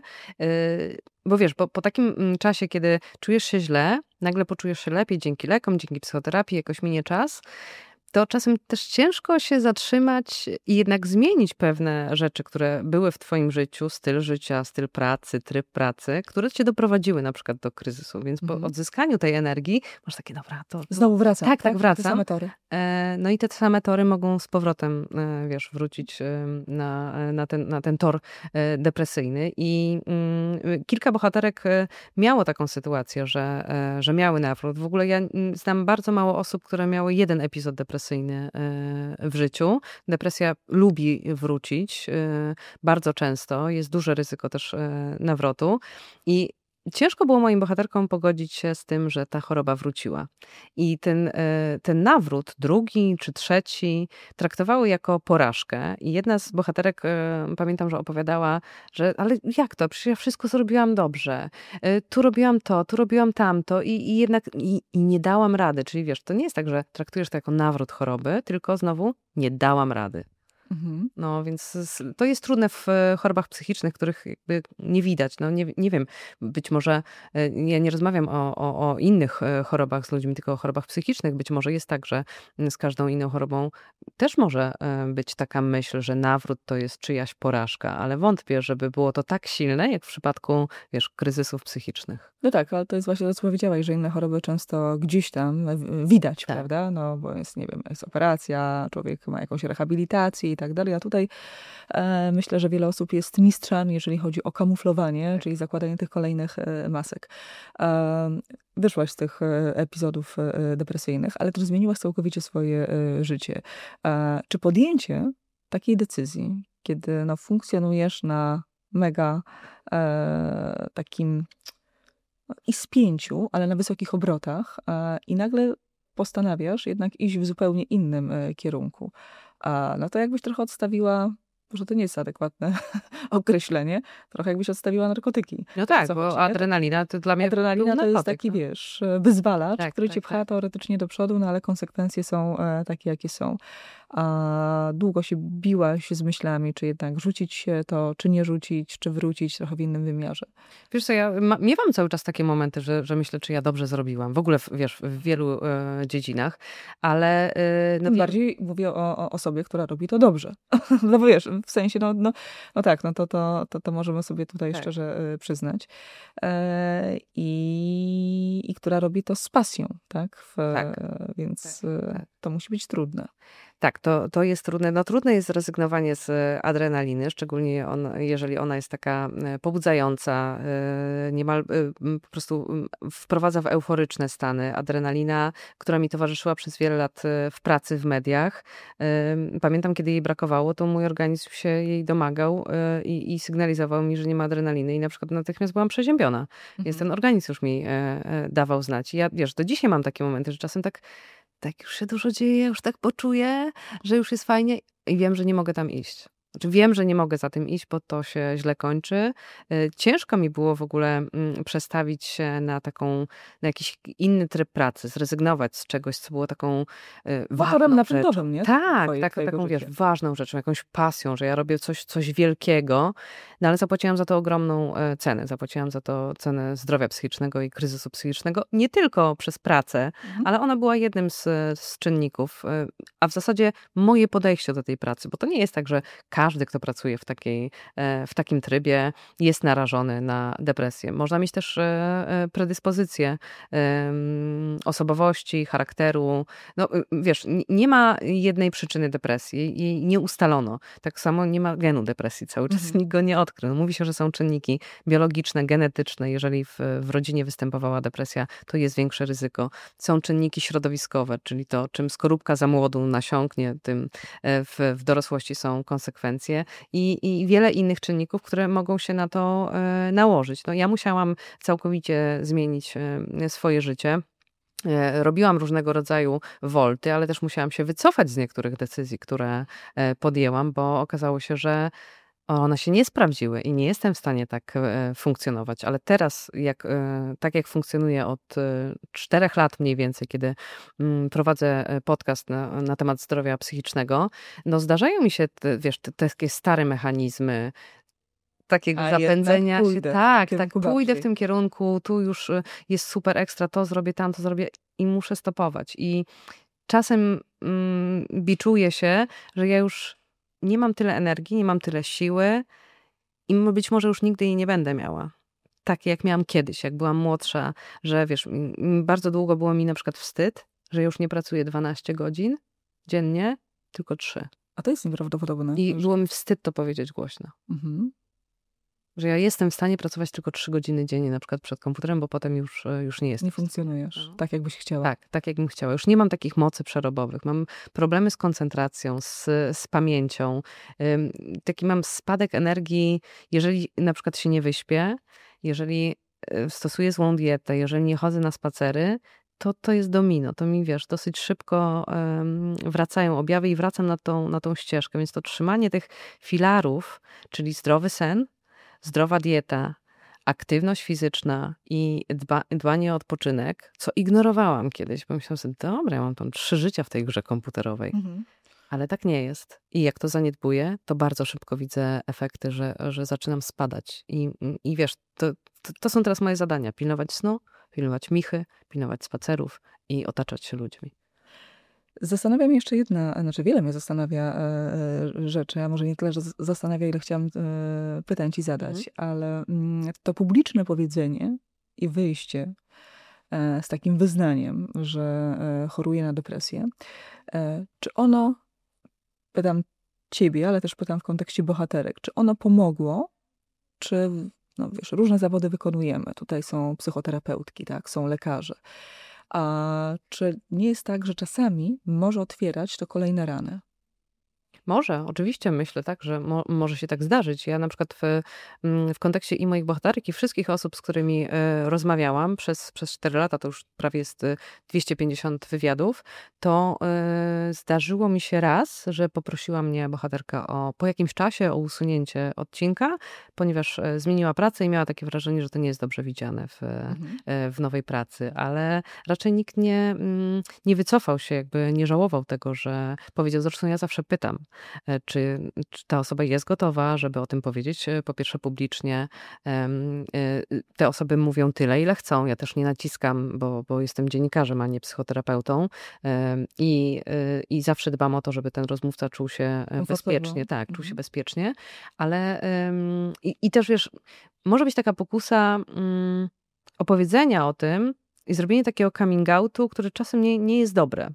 Y, bo wiesz, bo po takim czasie, kiedy czujesz się źle, nagle poczujesz się lepiej dzięki lekom, dzięki psychoterapii, jakoś minie czas, to czasem też ciężko się zatrzymać i jednak zmienić pewne rzeczy, które były w twoim życiu, styl życia, styl pracy, tryb pracy, które cię doprowadziły na przykład do kryzysu. Więc po Mhm. odzyskaniu tej energii masz takie, dobra, to... Znowu wracam. Tak, tak, wracam. Te same tory. E, no i te same tory mogą z powrotem, e, wiesz, wrócić e, na, na, ten, na ten tor e, depresyjny. I mm, kilka bohaterek e, miało taką sytuację, że, e, że miały nawrót. W ogóle ja mm, znam bardzo mało osób, które miały jeden epizod depresyjny w życiu. Depresja lubi wrócić bardzo często. Jest duże ryzyko też nawrotu. I ciężko było moim bohaterkom pogodzić się z tym, że ta choroba wróciła. I ten, ten nawrót, drugi czy trzeci, traktowały jako porażkę. I jedna z bohaterek, pamiętam, że opowiadała, że ale jak to? Przecież ja wszystko zrobiłam dobrze. Tu robiłam to, tu robiłam tamto i, i jednak i, i nie dałam rady. Czyli wiesz, to nie jest tak, że traktujesz to jako nawrót choroby, tylko znowu nie dałam rady. Mhm. No więc to jest trudne w chorobach psychicznych, których jakby nie widać. No nie, nie wiem, być może ja nie rozmawiam o, o, o innych chorobach z ludźmi, tylko o chorobach psychicznych. Być może jest tak, że z każdą inną chorobą też może być taka myśl, że nawrót to jest czyjaś porażka, ale wątpię, żeby było to tak silne, jak w przypadku, wiesz, kryzysów psychicznych. No tak, ale to jest właśnie to, co powiedziałaś, że inne choroby często gdzieś tam widać, Tak. prawda? No bo jest, nie wiem, jest operacja, człowiek ma jakąś rehabilitację i tak dalej, a tutaj e, myślę, że wiele osób jest mistrzami, jeżeli chodzi o kamuflowanie, tak. czyli zakładanie tych kolejnych e, masek. E, wyszłaś z tych e, epizodów e, depresyjnych, ale też zmieniłaś całkowicie swoje e, życie. E, czy podjęcie takiej decyzji, kiedy no, funkcjonujesz na mega e, takim i spięciu, ale na wysokich obrotach e, i nagle postanawiasz jednak iść w zupełnie innym e, kierunku. A, no to jakbyś trochę odstawiła, może to nie jest adekwatne określenie, trochę jakbyś odstawiła narkotyki. No tak, Co bo chodzi, adrenalina to dla mnie Adrenalina był to jest narkotyk, taki, no. wiesz, wyzwalacz, Tak, który tak, cię pcha tak. teoretycznie do przodu, no ale konsekwencje są e, takie, jakie są. A długo się biłaś z myślami, czy jednak rzucić się to, czy nie rzucić, czy wrócić trochę w innym wymiarze. Wiesz co, ja ma, miewam cały czas takie momenty, że, że myślę, czy ja dobrze zrobiłam. W ogóle, w, wiesz, w wielu e, dziedzinach, ale... E, no, Tym bardziej mówię o, o osobie, która robi to dobrze. No bo wiesz, w sensie, no, no, no tak, no to, to, to, to możemy sobie tutaj tak. szczerze e, przyznać. E, i, I która robi to z pasją, tak? W, tak. Więc tak, e, tak. to musi być trudne. Tak, to, to jest trudne. No trudne jest zrezygnowanie z adrenaliny, szczególnie on, jeżeli ona jest taka pobudzająca, niemal po prostu wprowadza w euforyczne stany. Adrenalina, która mi towarzyszyła przez wiele lat w pracy, w mediach. Pamiętam, kiedy jej brakowało, to mój organizm się jej domagał i, i sygnalizował mi, że nie ma adrenaliny i na przykład natychmiast byłam przeziębiona. Mhm. Więc ten organizm już mi dawał znać. I ja, wiesz, do dzisiaj mam takie momenty, że czasem tak tak już się dużo dzieje, już tak poczuję, że już jest fajnie i wiem, że nie mogę tam iść. Znaczy wiem, że nie mogę za tym iść, bo to się źle kończy. Ciężko mi było w ogóle przestawić się na taką, na jakiś inny tryb pracy, zrezygnować z czegoś, co było taką ważną napędowym, nie? Tak, Twoje, tak taką, wiesz, ważną rzeczą, jakąś pasją, że ja robię coś, coś wielkiego, no ale zapłaciłam za to ogromną cenę. Zapłaciłam za to cenę zdrowia psychicznego i kryzysu psychicznego, nie tylko przez pracę, mhm. ale ona była jednym z, z czynników, a w zasadzie moje podejście do tej pracy, bo to nie jest tak, że każdy, kto pracuje w, takiej, w takim trybie, jest narażony na depresję. Można mieć też predyspozycje osobowości, charakteru. No, wiesz, nie ma jednej przyczyny depresji, jej nie ustalono. Tak samo nie ma genu depresji, cały czas mhm. nikt go nie odkrył. Mówi się, że są czynniki biologiczne, genetyczne. Jeżeli w, w rodzinie występowała depresja, to jest większe ryzyko. Są czynniki środowiskowe, czyli to, czym skorupka za młodu nasiąknie, tym w, w dorosłości są konsekwencje. I, i wiele innych czynników, które mogą się na to e, nałożyć. No, ja musiałam całkowicie zmienić e, swoje życie. E, robiłam różnego rodzaju wolty, ale też musiałam się wycofać z niektórych decyzji, które e, podjęłam, bo okazało się, że one się nie sprawdziły i nie jestem w stanie tak funkcjonować, ale teraz, jak, tak jak funkcjonuję od czterech lat mniej więcej, kiedy prowadzę podcast na, na temat zdrowia psychicznego, no zdarzają mi się, te, wiesz, te, te takie stare mechanizmy, takiego A zapędzenia się. Tak, tak, pójdę w tym kierunku, tu już jest super ekstra, to zrobię, tam to zrobię i muszę stopować. I czasem mm, biczuję się, że ja już nie mam tyle energii, nie mam tyle siły i być może już nigdy jej nie będę miała. Tak jak miałam kiedyś, jak byłam młodsza, że wiesz, bardzo długo było mi na przykład wstyd, że już nie pracuję dwanaście godzin dziennie, tylko trzy. A to jest nieprawdopodobne. I było mi wstyd to powiedzieć głośno. Mhm. Że ja jestem w stanie pracować tylko trzy godziny dziennie na przykład przed komputerem, bo potem już, już nie jestem. Nie funkcjonujesz no. tak, jakbyś chciała. Tak, tak jakbym chciała. Już nie mam takich mocy przerobowych. Mam problemy z koncentracją, z, z pamięcią. Taki mam spadek energii, jeżeli na przykład się nie wyśpię, jeżeli stosuję złą dietę, jeżeli nie chodzę na spacery, to to jest domino. To mi, wiesz, dosyć szybko um, wracają objawy i wracam na tą, na tą ścieżkę. Więc to trzymanie tych filarów, czyli zdrowy sen, zdrowa dieta, aktywność fizyczna i dba, dbanie o odpoczynek, co ignorowałam kiedyś, bo myślałam sobie, dobra, ja mam tam trzy życia w tej grze komputerowej. Mhm. Ale tak nie jest. I jak to zaniedbuję, to bardzo szybko widzę efekty, że, że zaczynam spadać. I, i wiesz, to, to, to są teraz moje zadania. Pilnować snu, pilnować michy, pilnować spacerów i otaczać się ludźmi. Zastanawia mnie jeszcze jedna, znaczy wiele mnie zastanawia e, rzeczy, a może nie tyle, że zastanawia, ile chciałam e, pytań ci zadać, mm. ale mm, to publiczne powiedzenie i wyjście e, z takim wyznaniem, że e, choruję na depresję, e, czy ono, pytam ciebie, ale też pytam w kontekście bohaterek, czy ono pomogło, czy, no wiesz, różne zawody wykonujemy, tutaj są psychoterapeutki, tak, są lekarze, a czy nie jest tak, że czasami może otwierać to kolejne rany? Może, oczywiście myślę tak, że mo- może się tak zdarzyć. Ja na przykład w, w kontekście i moich bohaterek i wszystkich osób, z którymi y, rozmawiałam przez, przez cztery lata, to już prawie jest dwieście pięćdziesiąt wywiadów, to y, zdarzyło mi się raz, że poprosiła mnie bohaterka o, po jakimś czasie o usunięcie odcinka, ponieważ y, zmieniła pracę i miała takie wrażenie, że to nie jest dobrze widziane w, mhm. y, w nowej pracy, ale raczej nikt nie, y, nie wycofał się, jakby nie żałował tego, że powiedział, zresztą ja zawsze pytam, Czy, czy ta osoba jest gotowa, żeby o tym powiedzieć, po pierwsze publicznie. Te osoby mówią tyle, ile chcą. Ja też nie naciskam, bo, bo jestem dziennikarzem, a nie psychoterapeutą. I, I zawsze dbam o to, żeby ten rozmówca czuł się bezpiecznie. Tak, czuł się mhm. bezpiecznie. Ale i, i też wiesz, może być taka pokusa opowiedzenia o tym, i zrobienie takiego coming outu, który czasem nie, nie jest dobre.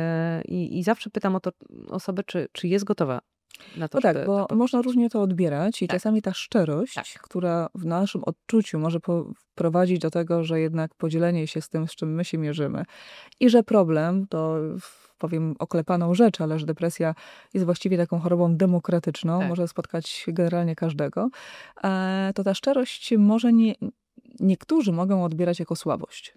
I, I zawsze pytam o to osobę, czy, czy jest gotowa na to, No tak, żeby bo to można powiedzieć. różnie to odbierać i Tak. czasami ta szczerość, Tak. która w naszym odczuciu może prowadzić do tego, że jednak podzielenie się z tym, z czym my się mierzymy i że problem to, powiem oklepaną rzecz, ale że depresja jest właściwie taką chorobą demokratyczną, Tak. może spotkać generalnie każdego, e, to ta szczerość może nie, niektórzy mogą odbierać jako słabość.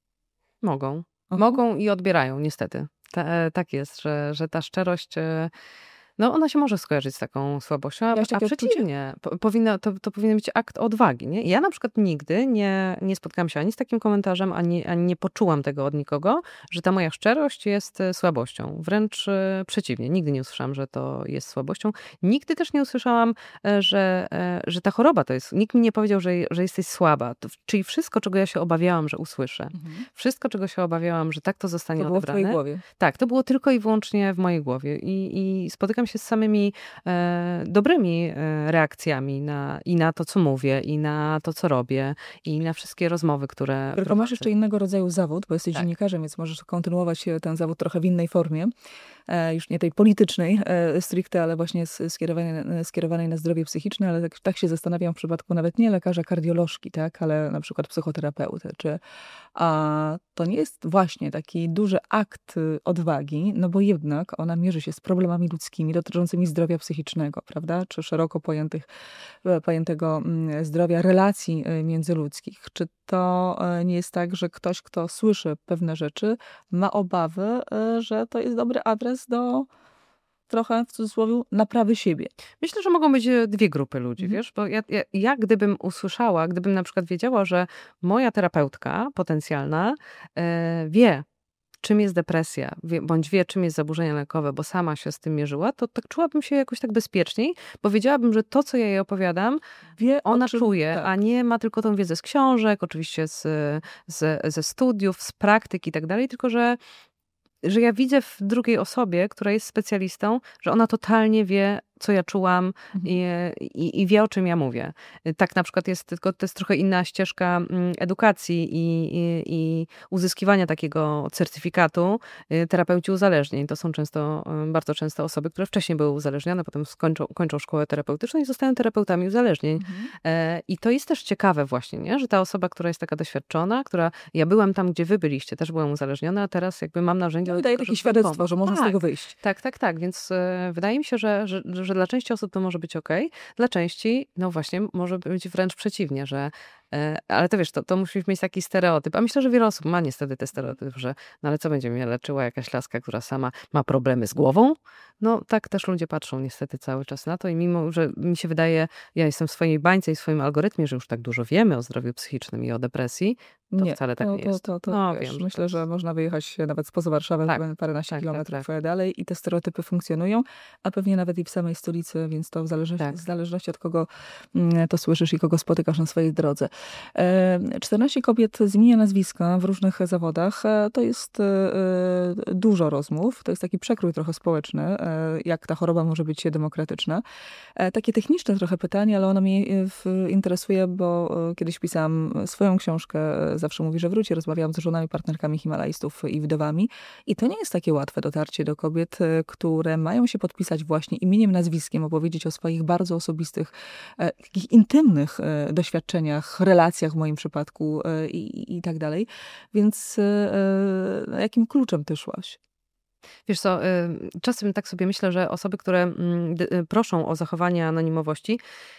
Mogą. Aha. Mogą i odbierają, niestety. Ta, tak jest, że, że ta szczerość, e, no ona się może skojarzyć z taką słabością, a, Miałaś a takie odczucie? przeciwnie. Po, powinno, to, to powinien być akt odwagi. Nie? Ja na przykład nigdy nie, nie spotkałam się ani z takim komentarzem, ani, ani nie poczułam tego od nikogo, że ta moja szczerość jest e, słabością. Wręcz e, przeciwnie. Nigdy nie usłyszałam, że to jest słabością. Nigdy też nie usłyszałam, e, że, e, że ta choroba to jest... Nikt mi nie powiedział, że, że jesteś słaba. To, czyli wszystko, czego ja się obawiałam, że usłyszę. Mhm. Wszystko, czego się obawiałam, że tak to zostanie To było w odebrane. twojej głowie. Tak, to było tylko i wyłącznie w mojej głowie. I, i spotykam się z samymi e, dobrymi e, reakcjami na, i na to, co mówię, i na to, co robię, i na wszystkie rozmowy, które Tylko masz jeszcze innego rodzaju zawód, bo jesteś Tak. dziennikarzem, więc możesz kontynuować e, ten zawód trochę w innej formie. E, już nie tej politycznej e, stricte, ale właśnie s- skierowanej, na- skierowanej na zdrowie psychiczne, ale tak, tak się zastanawiam w przypadku nawet nie lekarza kardiolożki, tak, ale na przykład psychoterapeuty. Czy a, to nie jest właśnie taki duży akt y, odwagi, no bo jednak ona mierzy się z problemami ludzkimi dotyczącymi zdrowia psychicznego, prawda? Czy szeroko pojętych, e, pojętego mm, zdrowia relacji y, międzyludzkich. Czy to e, nie jest tak, że ktoś, kto słyszy pewne rzeczy, ma obawy, y, że to jest dobry adres do trochę, w cudzysłowie, naprawy siebie? Myślę, że mogą być e, dwie grupy ludzi, Mhm. wiesz, bo ja, ja, ja gdybym usłyszała, gdybym na przykład wiedziała, że moja terapeutka potencjalna e, wie, czym jest depresja, wie, bądź wie, czym jest zaburzenie lękowe, bo sama się z tym mierzyła, to tak czułabym się jakoś tak bezpieczniej, bo wiedziałabym, że to, co ja jej opowiadam, Wie, o ona czym- czuje, tak. a nie ma tylko tą wiedzę z książek, oczywiście z, z, ze studiów, z praktyk i tak dalej, tylko że że ja widzę w drugiej osobie, która jest specjalistą, że ona totalnie wie, co ja czułam i, i, i wie, o czym ja mówię. Tak na przykład jest, tylko to jest trochę inna ścieżka mm, edukacji i, i, i uzyskiwania takiego certyfikatu. Y, Terapeuci uzależnień to są często, y, bardzo często osoby, które wcześniej były uzależnione, potem skończą, kończą szkołę terapeutyczną i zostają terapeutami uzależnień. Mhm. E, I to jest też ciekawe właśnie, nie? Że ta osoba, która jest taka doświadczona, która, ja byłam tam, gdzie wy byliście, też byłam uzależniona, a teraz jakby mam narzędzia. No do i daje tego, takie żeby świadectwo, pomóc. że można z Tak. tego wyjść. Tak, tak, tak. Więc e, wydaje mi się, że, że, że dla części osób to może być okej. Dla części, no właśnie, może być wręcz przeciwnie, że e, ale to wiesz, to, to musi mieć taki stereotyp. A myślę, że wiele osób ma niestety ten stereotyp, że no ale co będzie mnie leczyła jakaś laska, która sama ma problemy z głową? No tak też ludzie patrzą niestety cały czas na to i mimo, że mi się wydaje, ja jestem w swojej bańce i w swoim algorytmie, że już tak dużo wiemy o zdrowiu psychicznym i o depresji, to Nie, wcale tak to, nie to, jest. to, to, No, wiesz, wiem, że myślę, to że jest- można wyjechać nawet spoza Warszawy, Tak, paręnaście tak, kilometrów tak, dalej i te stereotypy funkcjonują, a pewnie nawet i w samej stolicy, więc to w zależności, Tak. w zależności od kogo mm, to słyszysz i kogo spotykasz na swojej drodze. E, czternaście kobiet zmienia nazwiska w różnych zawodach. E, To jest e, e, dużo rozmów, to jest taki przekrój trochę społeczny, e, jak ta choroba może być demokratyczna. E, Takie techniczne trochę pytanie, ale ono mnie e, w- interesuje, bo e, kiedyś pisałam swoją książkę, e, zawsze mówi, że wróci, rozmawiałam z żonami, partnerkami himalajstów i wdowami. I to nie jest takie łatwe dotarcie do kobiet, e, które mają się podpisać właśnie imieniem, nazwiskiem, opowiedzieć o swoich bardzo osobistych, e, takich intymnych e, doświadczeniach, relacjach w moim przypadku e, i, i tak dalej. Więc e, e, jakim kluczem ty szłaś? Wiesz co, y, czasem tak sobie myślę, że osoby, które mm, dy- y, proszą o zachowanie anonimowości,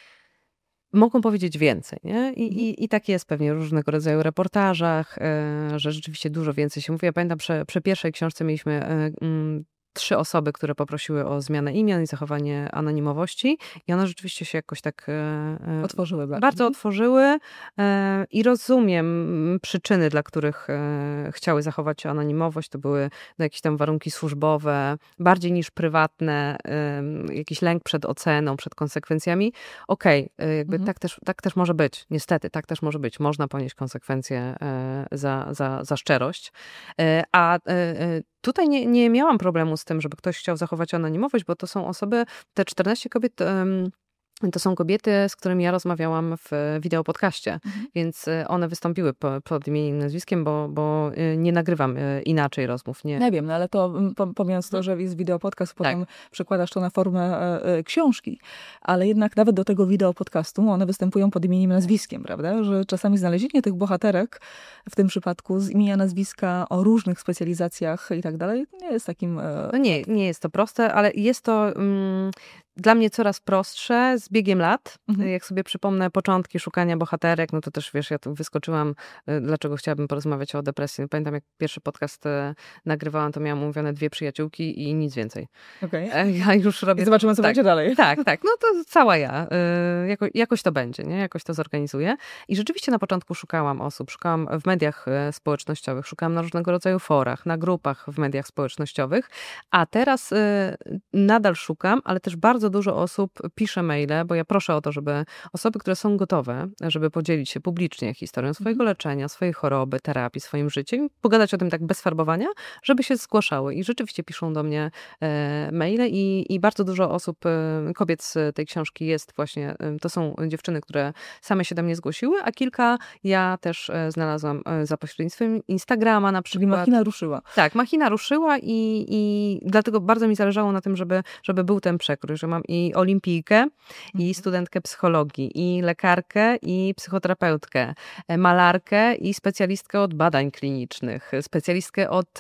mogą powiedzieć więcej, nie? I, i, i tak jest pewnie w różnego rodzaju reportażach, e, że rzeczywiście dużo więcej się mówi. Ja pamiętam, przy, przy pierwszej książce mieliśmy e, mm, trzy osoby, które poprosiły o zmianę imion i zachowanie anonimowości i one rzeczywiście się jakoś tak e, e, Otworzyły bardziej. bardzo otworzyły e, i rozumiem mm, przyczyny, dla których e, chciały zachować anonimowość. To były no, jakieś tam warunki służbowe, bardziej niż prywatne, em, jakiś lęk przed oceną, przed konsekwencjami. Okej, y, jakby Mhm. tak, też, tak też może być. Niestety, tak też może być. Można ponieść konsekwencje e, za, za, za szczerość. E, A e, e, tutaj nie, nie miałam problemu z tym, żeby ktoś chciał zachować anonimowość, bo to są osoby, te czternaście kobiet em, To są kobiety, z którymi ja rozmawiałam w wideopodcaście, mhm. więc one wystąpiły po, pod imieniem i nazwiskiem, bo, bo nie nagrywam inaczej rozmów. Nie, nie wiem, no ale to pomijając to, że jest wideopodcast, potem tak. przekładasz to na formę e, e, książki, ale jednak nawet do tego wideopodcastu one występują pod imieniem i nazwiskiem, prawda? Że czasami znalezienie tych bohaterek, w tym przypadku z imienia, nazwiska, o różnych specjalizacjach i tak dalej, nie jest takim... E, no nie, nie jest to proste, ale jest to... Mm, dla mnie coraz prostsze z biegiem lat. Mhm. Jak sobie przypomnę początki szukania bohaterek, no to też wiesz, ja tu wyskoczyłam, dlaczego chciałabym porozmawiać o depresji. Pamiętam, jak pierwszy podcast nagrywałam, to miałam umówione dwie przyjaciółki i nic więcej. Okay. Ja już robię... I zobaczymy, co tak, będzie dalej. Tak, tak. No to cała ja. Jako, jakoś to będzie, nie? Jakoś to zorganizuję. I rzeczywiście na początku szukałam osób. Szukałam w mediach społecznościowych, szukałam na różnego rodzaju forach, na grupach w mediach społecznościowych, a teraz nadal szukam, ale też bardzo dużo osób pisze maile, bo ja proszę o to, żeby osoby, które są gotowe, żeby podzielić się publicznie historią swojego leczenia, swojej choroby, terapii, swoim życiem, pogadać o tym tak bez farbowania, żeby się zgłaszały. I rzeczywiście piszą do mnie e, maile i, i bardzo dużo osób, e, kobiet z tej książki jest właśnie, e, to są dziewczyny, które same się do mnie zgłosiły, a kilka ja też e, znalazłam e, za pośrednictwem Instagrama na przykład. Czyli machina ruszyła. Tak, machina ruszyła i, i dlatego bardzo mi zależało na tym, żeby, żeby był ten przekrój, że mam i olimpijkę, mhm. i studentkę psychologii, i lekarkę, i psychoterapeutkę, malarkę i specjalistkę od badań klinicznych, specjalistkę od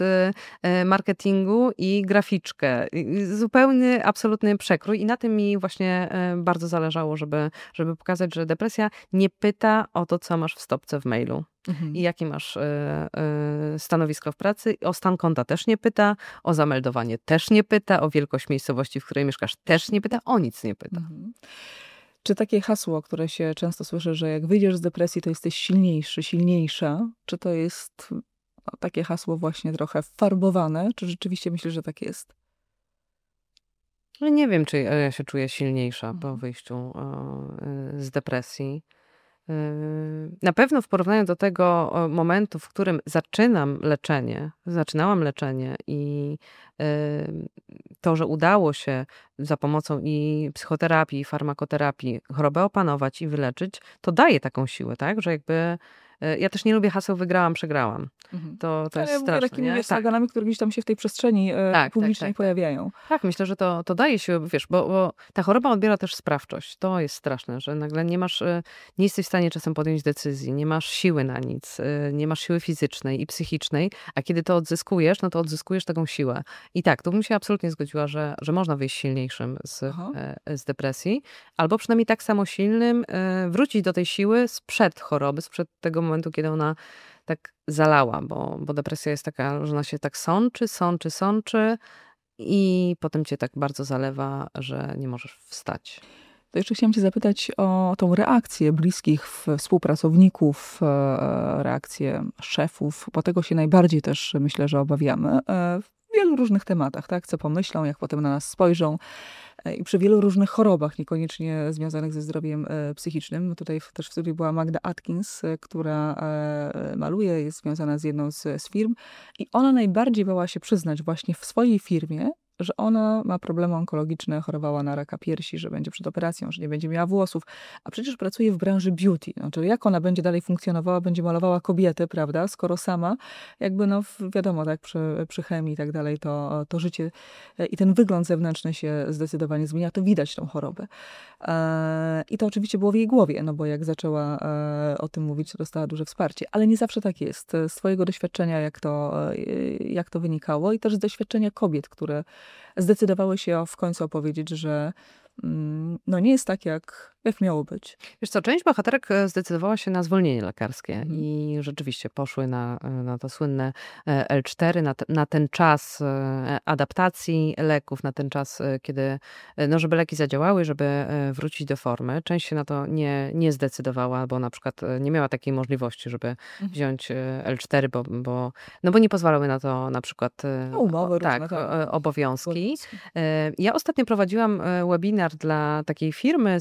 marketingu i graficzkę. Zupełny, absolutny przekrój i na tym mi właśnie bardzo zależało, żeby, żeby pokazać, że depresja nie pyta o to, co masz w stopce w mailu. Mhm. I jakie masz y, y, stanowisko w pracy. O stan konta też nie pyta, o zameldowanie też nie pyta, o wielkość miejscowości, w której mieszkasz też nie pyta, o nic nie pyta. Mhm. Czy takie hasło, które się często słyszy, że jak wyjdziesz z depresji, to jesteś silniejszy, silniejsza, czy to jest no, takie hasło właśnie trochę farbowane, czy rzeczywiście myślisz, że tak jest? No nie wiem, czy ja się czuję silniejsza mhm. po wyjściu y, z depresji. Na pewno w porównaniu do tego momentu, w którym zaczynam leczenie, zaczynałam leczenie i to, że udało się za pomocą i psychoterapii, i farmakoterapii chorobę opanować i wyleczyć, to daje taką siłę, tak? Że jakby ja też nie lubię haseł wygrałam, przegrałam. Mhm. To, to jest ja straszne, takimi nie? sloganami, które gdzieś tam się w tej przestrzeni tak, publicznej tak, tak, pojawiają. Tak, myślę, że to, to daje siłę, wiesz, bo, bo ta choroba odbiera też sprawczość. To jest straszne, że nagle nie masz, nie jesteś w stanie czasem podjąć decyzji, nie masz siły na nic, nie masz siły fizycznej i psychicznej, a kiedy to odzyskujesz, no to odzyskujesz taką siłę. I tak, tu bym się absolutnie zgodziła, że, że można wyjść silniejszym z, z depresji, albo przynajmniej tak samo silnym, wrócić do tej siły sprzed choroby, sprzed tego momentu, kiedy ona tak zalała, bo, bo depresja jest taka, że ona się tak sączy, sączy, sączy i potem cię tak bardzo zalewa, że nie możesz wstać. To jeszcze chciałam cię zapytać o tą reakcję bliskich współpracowników, reakcję szefów, bo tego się najbardziej też myślę, że obawiamy w wielu różnych tematach, tak? Co pomyślą, jak potem na nas spojrzą. I przy wielu różnych chorobach, niekoniecznie związanych ze zdrowiem psychicznym. Tutaj też w studiu była Magda Atkins, która maluje, jest związana z jedną z, z firm i ona najbardziej bała się przyznać właśnie w swojej firmie, że ona ma problemy onkologiczne, chorowała na raka piersi, że będzie przed operacją, że nie będzie miała włosów, a przecież pracuje w branży beauty. Znaczy, jak ona będzie dalej funkcjonowała, będzie malowała kobiety, prawda, skoro sama, jakby no wiadomo, tak, przy, przy chemii i tak dalej, to, to życie i ten wygląd zewnętrzny się zdecydowanie zmienia, to widać tą chorobę. I to oczywiście było w jej głowie, no bo jak zaczęła o tym mówić, to dostała duże wsparcie, ale nie zawsze tak jest. Z swojego doświadczenia, jak to, jak to wynikało i też z doświadczenia kobiet, które zdecydowały się w końcu opowiedzieć, że no nie jest tak, jak, jak miało być. Wiesz co, część bohaterek zdecydowała się na zwolnienie lekarskie mhm. i rzeczywiście poszły na, na to słynne L cztery, na, te, na ten czas adaptacji leków, na ten czas, kiedy, no żeby leki zadziałały, żeby wrócić do formy. Część się na to nie, nie zdecydowała, bo na przykład nie miała takiej możliwości, żeby mhm. wziąć L cztery, bo, bo, no bo nie pozwalały na to na przykład no, umowy tak, różne, tak. obowiązki. Ja ostatnio prowadziłam webinar dla takiej firmy z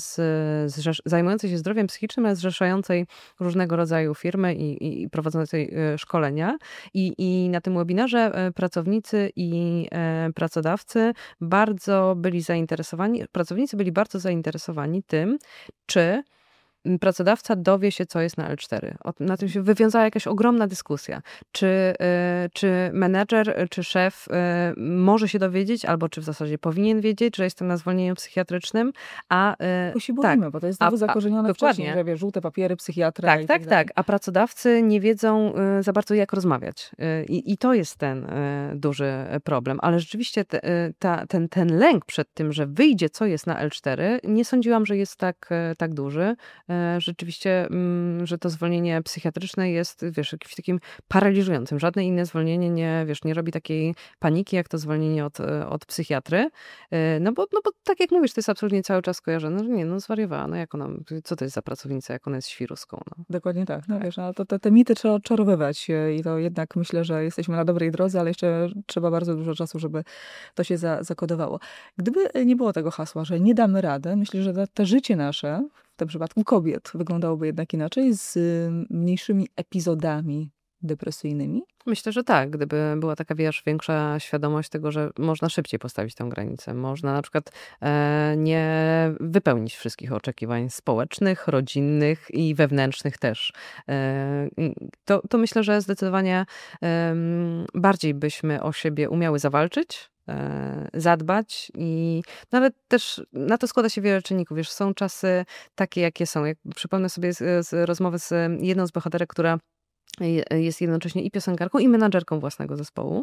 zrzesz- zajmującej się zdrowiem psychicznym, ale zrzeszającej różnego rodzaju firmy i, i, i prowadzącej e, szkolenia. I, I na tym webinarze e, pracownicy i e, pracodawcy bardzo byli zainteresowani, pracownicy byli bardzo zainteresowani tym, czy pracodawca dowie się, co jest na L cztery. O- Na tym się wywiązała jakaś ogromna dyskusja. Czy, y, czy menedżer, czy szef y, może się dowiedzieć, albo czy w zasadzie powinien wiedzieć, że jestem na zwolnieniu psychiatrycznym, a y, Bo się tak, boimy, bo to jest a, znowu a zakorzenione wcześniej, dokładnie. że wiesz, żółte papiery, psychiatra Tak, i tak, tak dalej. tak. A pracodawcy nie wiedzą y, za bardzo, jak rozmawiać. Y, I, i to jest ten y, duży problem. Ale rzeczywiście te, y, ta, ten, ten lęk przed tym, że wyjdzie, co jest na L cztery, nie sądziłam, że jest tak, y, tak duży. Y, Rzeczywiście, mm, że to zwolnienie psychiatryczne jest, wiesz, jakimś takim paraliżującym. Żadne inne zwolnienie nie, wiesz, nie robi takiej paniki, jak to zwolnienie od, y, od psychiatry. Y, No bo, no bo tak jak mówisz, to jest absolutnie cały czas skojarzone, że nie, no zwariowała, no jak ona, co to jest za pracownica, jak ona jest świruską, no. Dokładnie tak. No wiesz, ale to, te, te mity trzeba odczarowywać e, i to jednak myślę, że jesteśmy na dobrej drodze, ale jeszcze trzeba bardzo dużo czasu, żeby to się za, zakodowało. Gdyby nie było tego hasła, że nie damy rady, myślę, że te, te życie nasze, w tym przypadku kobiet, wyglądałoby jednak inaczej, z y, mniejszymi epizodami depresyjnymi. Myślę, że tak, gdyby była taka, wiesz, większa świadomość tego, że można szybciej postawić tę granicę. Można na przykład e, nie wypełnić wszystkich oczekiwań społecznych, rodzinnych i wewnętrznych też. E, i to, to myślę, że zdecydowanie em, bardziej byśmy o siebie umiały zawalczyć, e, zadbać i no ale też na to składa się wiele czynników. Wiesz, są czasy takie, jakie są. Jak przypomnę sobie z, z rozmowy z jedną z bohaterek, która je- jest jednocześnie i piosenkarką, i menadżerką własnego zespołu.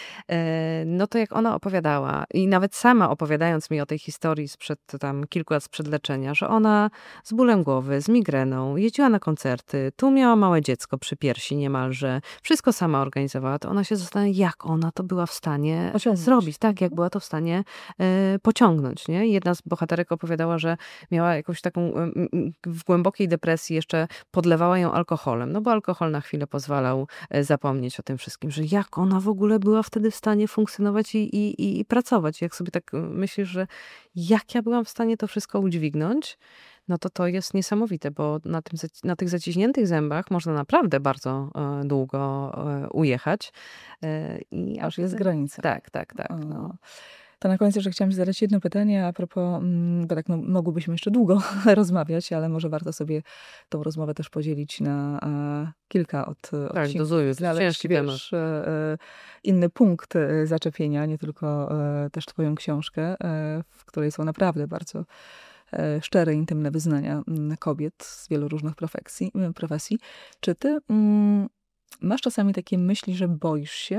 E, No to jak ona opowiadała i nawet sama opowiadając mi o tej historii sprzed tam kilku lat sprzed leczenia, że ona z bólem głowy, z migreną, jeździła na koncerty, tu miała małe dziecko przy piersi niemalże, wszystko sama organizowała, to ona się zastanawia, jak ona to była w stanie Osiągnąć. zrobić, tak, jak była to w stanie e, pociągnąć, nie? I jedna z bohaterek opowiadała, że miała jakąś taką em, em, w głębokiej depresji jeszcze podlewała ją alkoholem, no bo alkohol na chwilę pozwalał e, zapomnieć o tym wszystkim, że jak ona w ogóle była wtedy w stanie funkcjonować i, i, i- i pracować. Jak sobie tak e, myślisz, że jak ja byłam w stanie to wszystko udźwignąć, no to to jest niesamowite, bo na, tym, zaci- na tych zaciśniętych zębach można naprawdę bardzo e, długo e, ujechać. E, i Aż jest granica. Tak, tak, tak. O. No. To na koniec jeszcze chciałam ci zadać jedno pytanie a propos, mm, bo tak no, mogłybyśmy jeszcze długo rozmawiać, ale może warto sobie tą rozmowę też podzielić na e, kilka od, Tak, odcinków. dozuję, to Znaleźć, ciężki temat. wiesz, e, e, inny punkt e, zaczepienia, nie tylko e, też twoją książkę, e, w której są naprawdę bardzo e, szczere, intymne wyznania mm, kobiet z wielu różnych profesji. profesji. Czy ty mm, masz czasami takie myśli, że boisz się,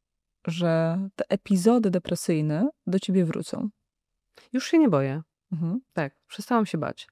że te epizody depresyjne do ciebie wrócą? Już się nie boję. Mhm. Tak, przestałam się bać.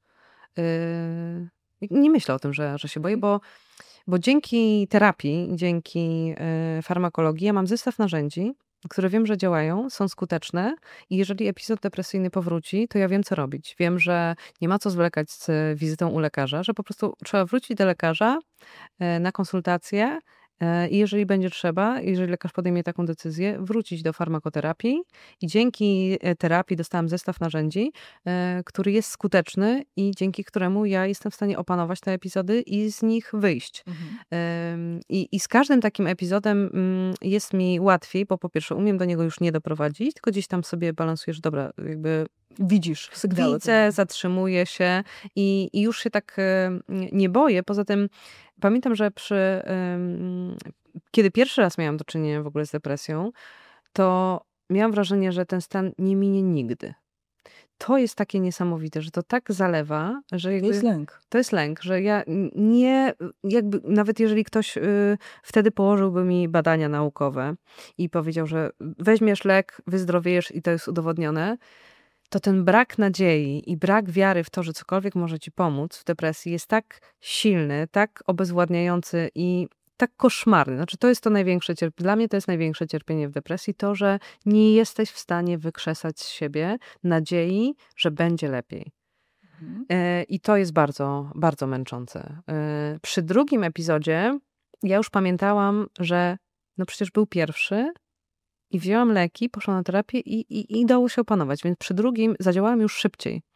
Yy, nie myślę o tym, że, że się boję, bo, bo dzięki terapii, dzięki yy, farmakologii ja mam zestaw narzędzi, które wiem, że działają, są skuteczne i jeżeli epizod depresyjny powróci, to ja wiem, co robić. Wiem, że nie ma co zwlekać z wizytą u lekarza, że po prostu trzeba wrócić do lekarza yy, na konsultację yy, i jeżeli będzie trzeba, jeżeli lekarz podejmie taką decyzję, wrócić do farmakoterapii i dzięki e, terapii dostałam zestaw narzędzi, e, który jest skuteczny i dzięki któremu ja jestem w stanie opanować te epizody i z nich wyjść. Mhm. Ym, I, I z każdym takim epizodem mm, jest mi łatwiej, bo po pierwsze umiem do niego już nie doprowadzić, tylko gdzieś tam sobie balansujesz, dobra, jakby Widzisz sygnały. widzę, zatrzymuję się i, i już się tak e, nie nie boję. Poza tym pamiętam, że przy, em, kiedy pierwszy raz miałam do czynienia w ogóle z depresją, to miałam wrażenie, że ten stan nie minie nigdy. To jest takie niesamowite, że to tak zalewa, że To jakby jest lęk. to jest lęk, że ja n- nie, jakby nawet jeżeli ktoś y, wtedy położyłby mi badania naukowe i powiedział, że weźmiesz lek, wyzdrowiejesz i to jest udowodnione, to ten brak nadziei i brak wiary w to, że cokolwiek może ci pomóc w depresji jest tak silny, tak obezwładniający i tak koszmarny. Znaczy to jest to największe cierpienie. Dla mnie to jest największe cierpienie w depresji, to, że nie jesteś w stanie wykrzesać z siebie nadziei, że będzie lepiej. Mhm. E, I to jest bardzo, bardzo męczące. E, Przy drugim epizodzie ja już pamiętałam, że no przecież był pierwszy i wzięłam leki, poszłam na terapię i, i, i dało się opanować. Więc przy drugim zadziałałam już szybciej.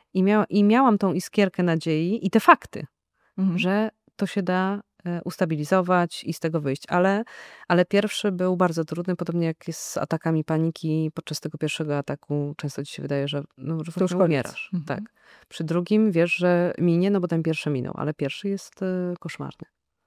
I, mia I miałam tą iskierkę nadziei i te fakty, Mhm. że to się da ustabilizować i z tego wyjść. Ale, ale pierwszy był bardzo trudny, podobnie jak jest z atakami paniki. Podczas tego pierwszego ataku często ci się wydaje, że, no, że To już właśnie koniec. umierasz. Mhm. Tak. Przy drugim wiesz, że minie, no bo ten pierwszy minął, ale pierwszy jest y, koszmarny.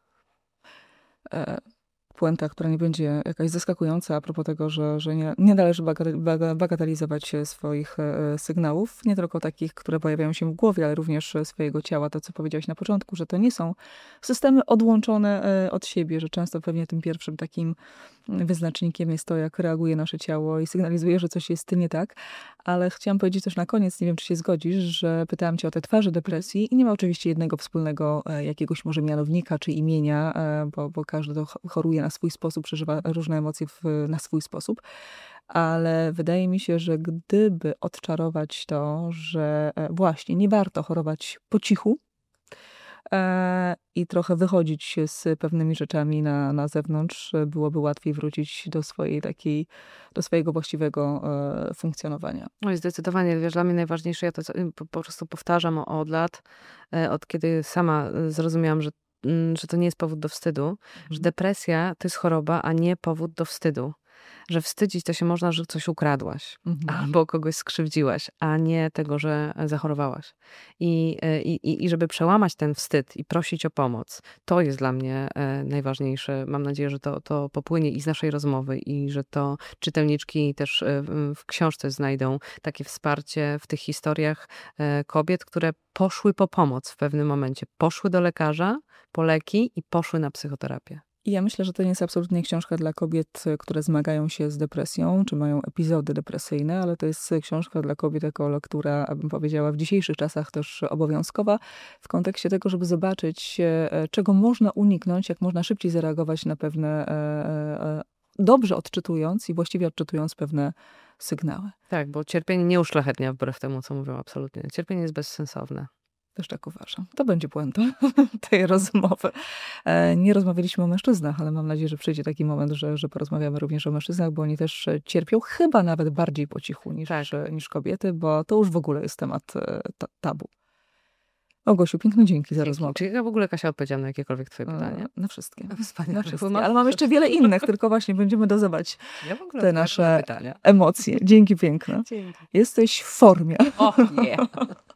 E, puenta, która nie będzie jakaś zaskakująca a propos tego, że, że nie, nie należy baga- baga- bagatelizować swoich e, sygnałów, nie tylko takich, które pojawiają się w głowie, ale również swojego ciała. To, co powiedziałeś na początku, że to nie są systemy odłączone e, od siebie, że często pewnie tym pierwszym takim wyznacznikiem jest to, jak reaguje nasze ciało i sygnalizuje, że coś jest nie tak. Ale chciałam powiedzieć też na koniec, nie wiem, czy się zgodzisz, że pytałam cię o te twarze depresji i nie ma oczywiście jednego wspólnego e, jakiegoś może mianownika czy imienia, e, bo, bo każdy to ch- choruje na swój sposób, przeżywa różne emocje w, na swój sposób. Ale wydaje mi się, że gdyby odczarować to, że e, właśnie nie warto chorować po cichu, e, i trochę wychodzić się z pewnymi rzeczami na, na zewnątrz, e, byłoby łatwiej wrócić do swojej takiej, do swojego właściwego e, funkcjonowania. Oj, zdecydowanie, wiesz, dla mnie najważniejsze, ja to co- po, po prostu powtarzam o- od lat, e, od kiedy sama e, zrozumiałam, że, mm, że to nie jest powód do wstydu, że depresja to jest choroba, a nie powód do wstydu. Że wstydzić to się można, że coś ukradłaś Mhm. albo kogoś skrzywdziłaś, a nie tego, że zachorowałaś. I, e, i, I żeby przełamać ten wstyd i prosić o pomoc, to jest dla mnie e, najważniejsze. Mam nadzieję, że to, to popłynie i z naszej rozmowy i że to czytelniczki też e, w w książce znajdą takie wsparcie w tych historiach e, kobiet, które poszły po pomoc w pewnym momencie. Poszły do lekarza, po leki i poszły na psychoterapię. I ja myślę, że to nie jest absolutnie książka dla kobiet, e, które zmagają się z depresją, czy mają epizody depresyjne, ale to jest książka dla kobiet jako lektura, abym powiedziała, w dzisiejszych czasach też obowiązkowa, w kontekście tego, żeby zobaczyć, e, czego można uniknąć, jak można szybciej zareagować na pewne, e, e, dobrze odczytując i właściwie odczytując pewne sygnały. Tak, bo cierpienie nie uszlachetnia wbrew temu, co mówią absolutnie. Cierpienie jest bezsensowne. Też tak uważam. To będzie puenta tej rozmowy. E, Nie rozmawialiśmy o mężczyznach, ale mam nadzieję, że przyjdzie taki moment, że, że porozmawiamy również o mężczyznach, bo oni też e, cierpią chyba nawet bardziej po cichu niż, Tak. e, niż kobiety, bo to już w ogóle jest temat e, ta, tabu. Małgosiu, piękne dzięki za Dzięki. rozmowę. Czy ja w ogóle, Kasia, odpowiedziałam na jakiekolwiek twoje E, pytanie? Na wszystkie. Wspaniale. Na wszystkie. Bo masz- Ale mam jeszcze wiele innych, tylko właśnie będziemy dozować Ja w ogóle te odpowiadam na nasze pytania. emocje. Dzięki piękne. Dzięki. Jesteś w formie. O nie.